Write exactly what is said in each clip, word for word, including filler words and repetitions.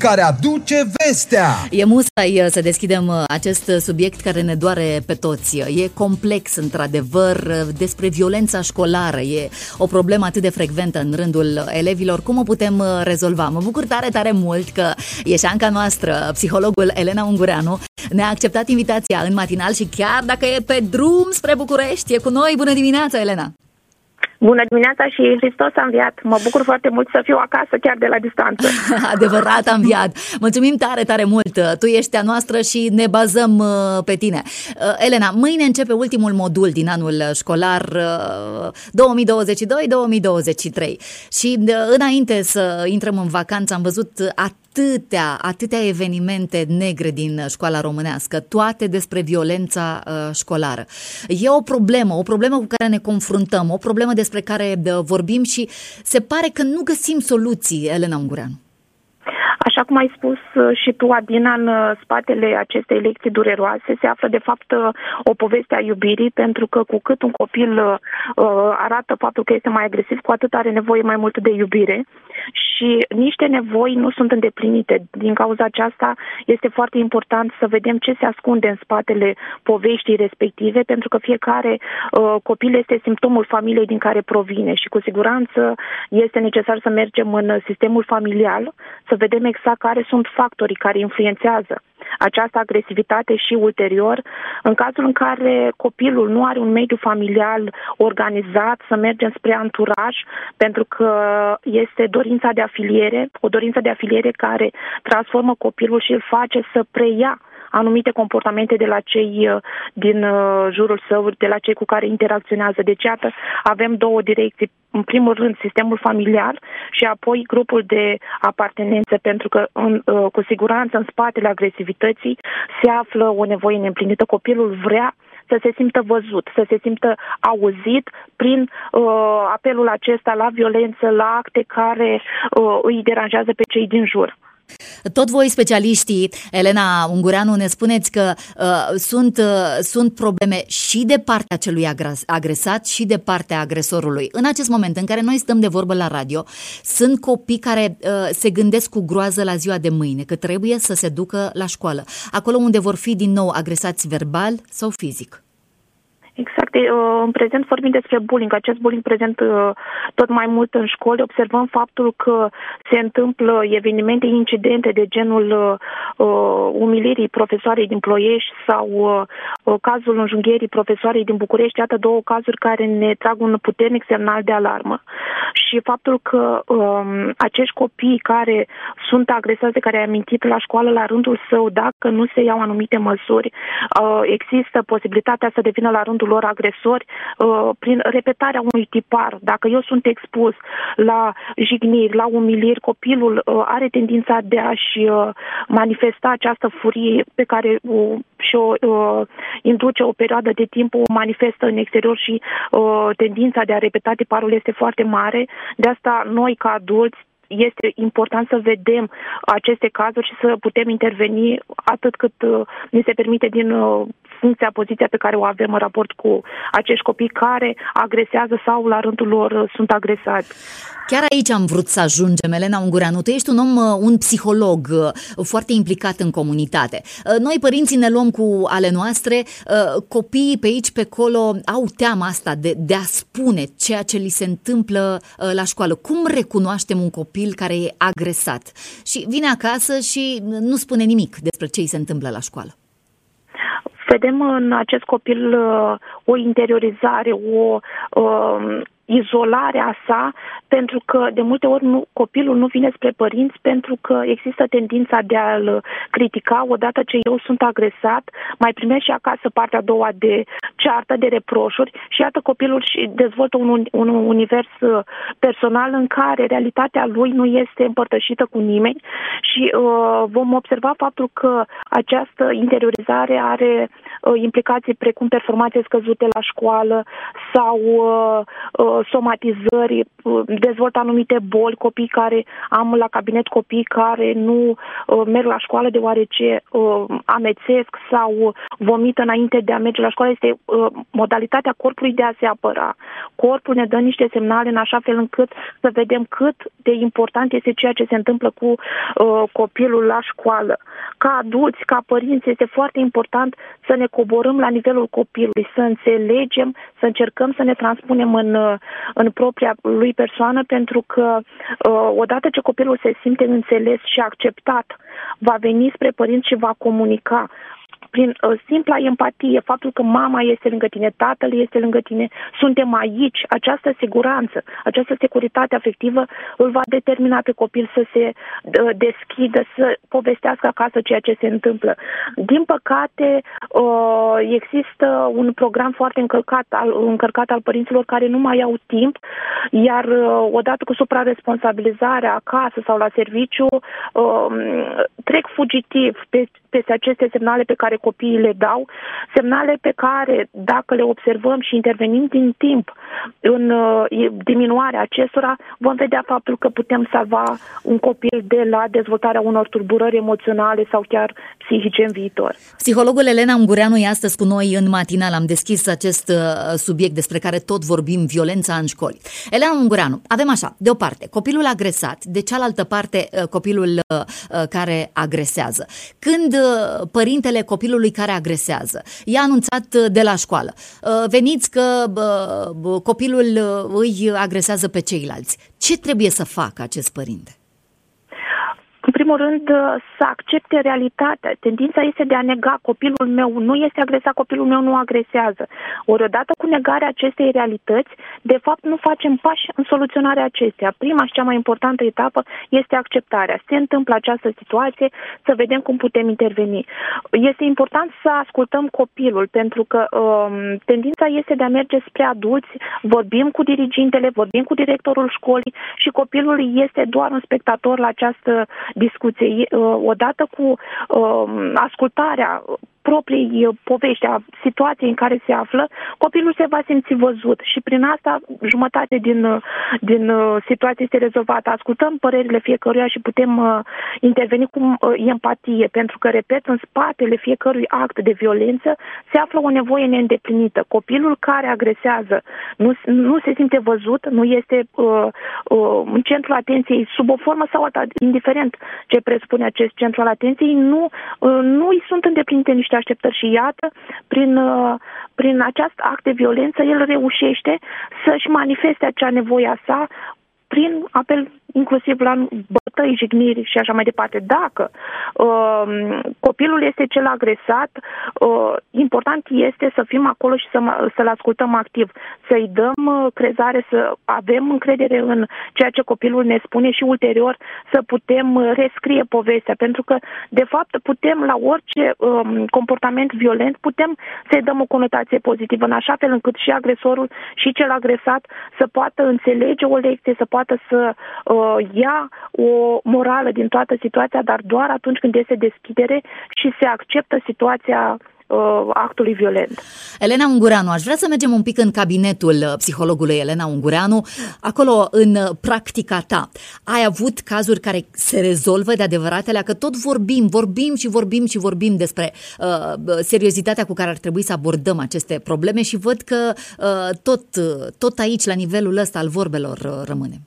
care aduce vestea. E musai să deschidem acest subiect care ne doare pe toți. E complex, într-adevăr, despre violența școlară. E o problemă atât de frecventă în rândul elevilor. Cum o putem rezolva? Mă bucur tare, tare mult că Ieșanca noastră, psihologul Elena Ungureanu, ne-a acceptat invitația în matinal și chiar dacă e pe drum spre București, e cu noi. Bună dimineața, Elena! Bună dimineața și Hristos a înviat. Mă bucur foarte mult să fiu acasă, chiar de la distanță. Adevărat a înviat. Mulțumim tare, tare mult. Tu ești a noastră și ne bazăm pe tine. Elena, mâine începe ultimul modul din anul școlar două mii douăzeci și doi două mii douăzeci și trei. Și înainte să intrăm în vacanță am văzut atâtea, atâtea evenimente negre din școala românească, toate despre violența școlară. E o problemă, o problemă cu care ne confruntăm, o problemă despre care vorbim și se pare că nu găsim soluții, Elena Ungureanu. Așa cum ai spus și tu, Adina, în spatele acestei lecții dureroase se află de fapt o poveste a iubirii, pentru că cu cât un copil uh, arată faptul că este mai agresiv, cu atât are nevoie mai mult de iubire și niște nevoi nu sunt îndeplinite. Din cauza aceasta este foarte important să vedem ce se ascunde în spatele poveștii respective, pentru că fiecare uh, copil este simptomul familiei din care provine și cu siguranță este necesar să mergem în sistemul familial, să vedem exact care sunt factorii care influențează această agresivitate și ulterior, în cazul în care copilul nu are un mediu familial organizat, să mergem spre anturaj, pentru că este dorința de afiliere, o dorință de afiliere care transformă copilul și îl face să preia anumite comportamente de la cei din jurul său, de la cei cu care interacționează. Deci, iată, avem două direcții. În primul rând, sistemul familiar și apoi grupul de apartenență, pentru că, în, cu siguranță, în spatele agresivității se află o nevoie neîmplinită. Copilul vrea să se simtă văzut, să se simtă auzit prin uh, apelul acesta la violență, la acte care uh, îi deranjează pe cei din jur. Tot voi, specialiștii, Elena Ungureanu, ne spuneți că uh, sunt, uh, sunt probleme și de partea celui agresat și de partea agresorului. În acest moment în care noi stăm de vorbă la radio, sunt copii care uh, se gândesc cu groază la ziua de mâine, că trebuie să se ducă la școală, acolo unde vor fi din nou agresați verbal sau fizic. Exact. În prezent vorbim despre bullying. Acest bullying prezent tot mai mult în școli. Observăm faptul că se întâmplă evenimente, incidente de genul uh, umilirii profesoarei din Ploiești sau uh, cazul înjunghierii profesoarei din București. Iată două cazuri care ne trag un puternic semnal de alarmă. Și faptul că um, acești copii care sunt agresați, de care ai amintit la școală, la rândul său, dacă nu se iau anumite măsuri, uh, există posibilitatea să devină la rândul lor agresori uh, prin repetarea unui tipar. Dacă eu sunt expus la jigniri, la umiliri, copilul uh, are tendința de a-și uh, manifesta această furie pe care uh, și-o uh, induce o perioadă de timp, o manifestă în exterior și uh, tendința de a repeta tiparul este foarte mare. De asta noi, ca adulți, este important să vedem aceste cazuri și să putem interveni atât cât uh, ne se permite din uh, funcția, poziția pe care o avem în raport cu acești copii care agresează sau la rândul lor sunt agresați. Chiar aici am vrut să ajungem, Elena Ungureanu. Tu ești un om, un psiholog foarte implicat în comunitate. Noi, părinții, ne luăm cu ale noastre. Copiii pe aici, pe acolo au teama asta de, de a spune ceea ce li se întâmplă la școală. Cum recunoaștem un copil care e agresat și vine acasă și nu spune nimic despre ce îi se întâmplă la școală? Vedem în acest copil uh, o interiorizare, o uh, izolare a sa, pentru că de multe ori nu, copilul nu vine spre părinți pentru că există tendința de a-l critica. Odată ce eu sunt agresat, mai primesc și acasă partea a doua de ceartă, de reproșuri și iată copilul și dezvoltă un, un univers personal în care realitatea lui nu este împărtășită cu nimeni și uh, vom observa faptul că această interiorizare are uh, implicații precum performanțe scăzute la școală sau uh, uh, somatizări, dezvoltă anumite boli, copii care am la cabinet copii care nu merg la școală deoarece amețesc sau vomită înainte de a merge la școală. Este modalitatea corpului de a se apăra. Corpul ne dă niște semnale în așa fel încât să vedem cât de important este ceea ce se întâmplă cu copilul la școală. Ca adulți, ca părinți, este foarte important să ne coborâm la nivelul copilului, să înțelegem, să încercăm să ne transpunem în, în propria lui persoană, pentru că odată ce copilul se simte înțeles și acceptat, va veni spre părinți și va comunica. Prin uh, simpla empatie, faptul că mama este lângă tine, tatăl este lângă tine, suntem aici, această siguranță, această securitate afectivă îl va determina pe copil să se uh, deschidă, să povestească acasă ceea ce se întâmplă. Din păcate, uh, există un program foarte încărcat al, încărcat al părinților care nu mai au timp, iar uh, odată cu supraresponsabilizarea acasă sau la serviciu, uh, trec fugitiv pe, peste aceste semnale pe care copiii le dau, semnale pe care, dacă le observăm și intervenim din timp în uh, diminuarea acestora, vom vedea faptul că putem salva un copil de la dezvoltarea unor tulburări emoționale sau chiar psihice în viitor. Psihologul Elena Ungureanu e astăzi cu noi în matinal. Am deschis acest uh, subiect despre care tot vorbim, violența în școli. Elena Ungureanu, avem așa, de o parte, copilul agresat, de cealaltă parte, uh, copilul uh, uh, care agresează. Când uh, părintele copilului care agresează i-a anunțat de la școală, veniți că copilul îi agresează pe ceilalți, ce trebuie să facă acest părinte? În primul rând, să accepte realitatea. Tendința este de a nega. Copilul meu nu este agresat, copilul meu nu agresează. Ori odată cu negarea acestei realități, de fapt nu facem pași în soluționarea acesteia. Prima și cea mai importantă etapă este acceptarea. Se întâmplă această situație, să vedem cum putem interveni. Este important să ascultăm copilul, pentru că um, tendința este de a merge spre adulți, vorbim cu dirigintele, vorbim cu directorul școlii și copilul este doar un spectator la această discuție. Odată cu uh, ascultarea propriei povești, a situației în care se află, copilul se va simți văzut și prin asta jumătate din, din situație este rezolvată. Ascultăm părerile fiecăruia și putem uh, interveni cu uh, empatie, pentru că, repet, în spatele fiecărui act de violență se află o nevoie neîndeplinită. Copilul care agresează nu, nu se simte văzut, nu este uh, uh, în centrul atenției sub o formă sau alta, indiferent ce presupune acest centru al atenției, nu, uh, nu îi sunt îndeplinite niște așteptări și iată, prin, prin acest act de violență, el reușește să-și manifeste acea nevoie a sa prin apel inclusiv la bătăi, jigniri și așa mai departe. Dacă uh, copilul este cel agresat, uh, important este să fim acolo și să, să-l ascultăm activ, să-i dăm uh, crezare, să avem încredere în ceea ce copilul ne spune și ulterior să putem uh, rescrie povestea, pentru că, de fapt, putem la orice uh, comportament violent, putem să-i dăm o conotație pozitivă, în așa fel încât și agresorul și cel agresat să poată înțelege o lecție, să poată să uh, ia o morală din toată situația, dar doar atunci când este deschidere și se acceptă situația uh, actului violent. Elena Ungureanu, aș vrea să mergem un pic în cabinetul psihologului Elena Ungureanu, acolo în practica ta. Ai avut cazuri care se rezolvă de adevăratele, că tot vorbim, vorbim și vorbim și vorbim despre uh, seriozitatea cu care ar trebui să abordăm aceste probleme și văd că uh, tot, tot aici, la nivelul ăsta al vorbelor, uh, rămânem.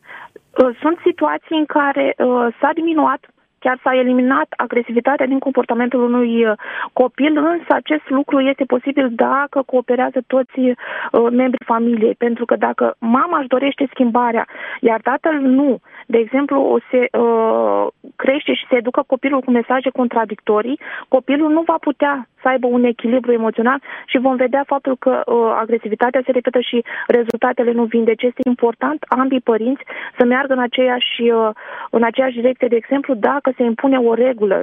Sunt situații în care uh, s-a diminuat, chiar s-a eliminat agresivitatea din comportamentul unui uh, copil, însă acest lucru este posibil dacă cooperează toți uh, membrii familiei, pentru că dacă mama își dorește schimbarea, iar tatăl nu, de exemplu, se uh, crește și se educă copilul cu mesaje contradictorii, copilul nu va putea să aibă un echilibru emoțional și vom vedea faptul că uh, agresivitatea se repetă și rezultatele nu vin. Deci este important ambii părinți să meargă în aceeași, uh, în aceeași direcție. De exemplu, dacă se impune o regulă,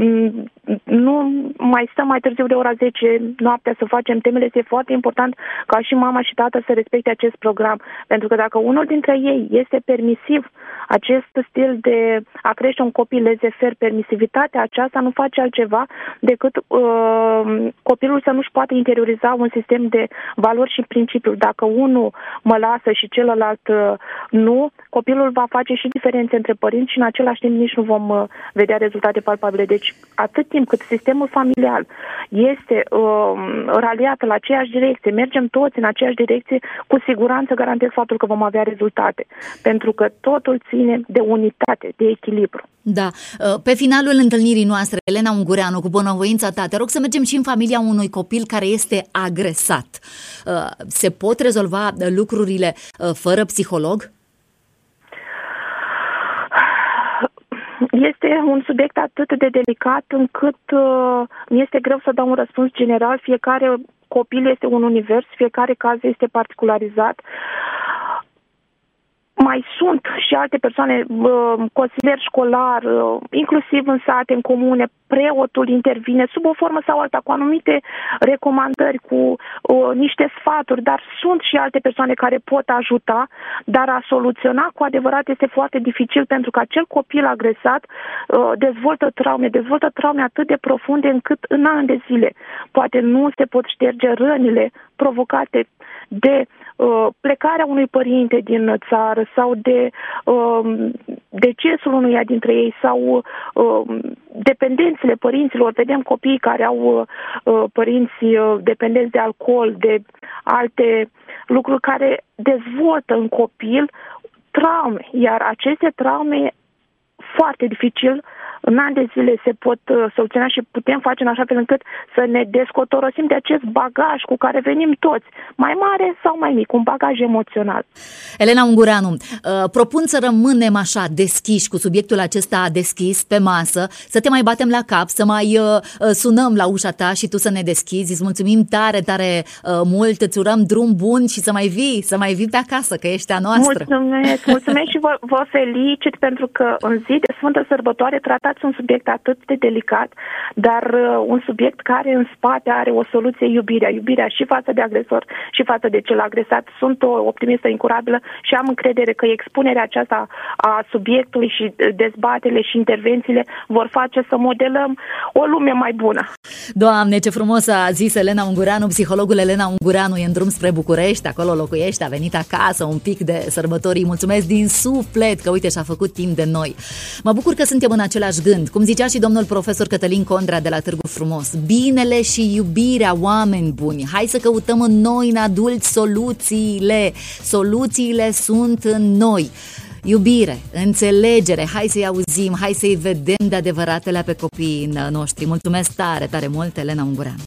nu mai stăm mai târziu de ora zece noaptea să facem temele, este foarte important ca și mama și tata să respecte acest program. Pentru că dacă unul dintre ei este permisiv, Acest stil de a crește un copil laissez-faire, permisivitatea aceasta nu face altceva decât uh, copilul să nu-și poată interioriza un sistem de valori și principiuri. Dacă unul mă lasă și celălalt uh, nu, copilul va face și diferențe între părinți și în același timp nici nu vom uh, vedea rezultate palpabile. Deci atât timp cât sistemul familial este uh, raliat la aceeași direcție, mergem toți în aceeași direcție, cu siguranță garantez faptul că vom avea rezultate. Pentru că totul ține de unitate, de echilibru. Da. Pe finalul întâlnirii noastre, Elena Ungureanu, cu bunăvoința ta, te rog să mergem și în familia unui copil care este agresat. Se pot rezolva lucrurile fără psiholog? Este un subiect atât de delicat încât uh, mi-este greu să dau un răspuns general. Fiecare copil este un univers, fiecare caz este particularizat. Mai sunt și alte persoane, consilier școlar, inclusiv în sate, în comune, preotul intervine sub o formă sau alta, cu anumite recomandări, cu uh, niște sfaturi, dar sunt și alte persoane care pot ajuta, dar a soluționa cu adevărat este foarte dificil, pentru că acel copil agresat uh, dezvoltă traume, dezvoltă traume atât de profunde încât în ani de zile poate nu se pot șterge rănile provocate de uh, plecarea unui părinte din țară sau de uh, decesul unuia dintre ei sau uh, dependențele părinților. Vedem copii care au uh, părinți uh, dependenți de alcool, de alte lucruri care dezvoltă în copil traume, iar aceste traume foarte dificil în ani de zile se pot uh, soluționa și putem face în așa fel încât să ne descotorosim de acest bagaj cu care venim toți, mai mare sau mai mic, un bagaj emoțional. Elena Ungureanu, uh, propun să rămânem așa deschiși cu subiectul acesta deschis pe masă, să te mai batem la cap, să mai uh, sunăm la ușa ta și tu să ne deschizi. Îți mulțumim tare, tare uh, mult, îți urăm drum bun și să mai vii, să mai vii pe acasă, că ești a noastră. Mulțumesc, mulțumesc și vă, vă felicit pentru că în zi de Sfântă Sărbătoare tratați un subiect atât de delicat, dar uh, un subiect care în spate are o soluție, iubirea. Iubirea și față de agresor și față de cel agresat. Sunt o optimistă incurabilă și am încredere că expunerea aceasta a subiectului și dezbaterile și intervențiile vor face să modelăm o lume mai bună. Doamne, ce frumos a zis Elena Ungureanu, psihologul Elena Ungureanu e în drum spre București, acolo locuiește, a venit acasă un pic de sărbători. Îi mulțumesc din suflet că uite și-a făcut timp de noi. Mă bucur că suntem în același gând, cum zicea și domnul profesor Cătălin Condrea de la Târgu Frumos. Binele și iubirea, oameni buni. Hai să căutăm în noi, în adulți, soluțiile. Soluțiile sunt în noi. Iubire, înțelegere, hai să-i auzim, hai să-i vedem de adevăratele pe copiii noștri. Mulțumesc tare, tare mult, Elena Ungureanu.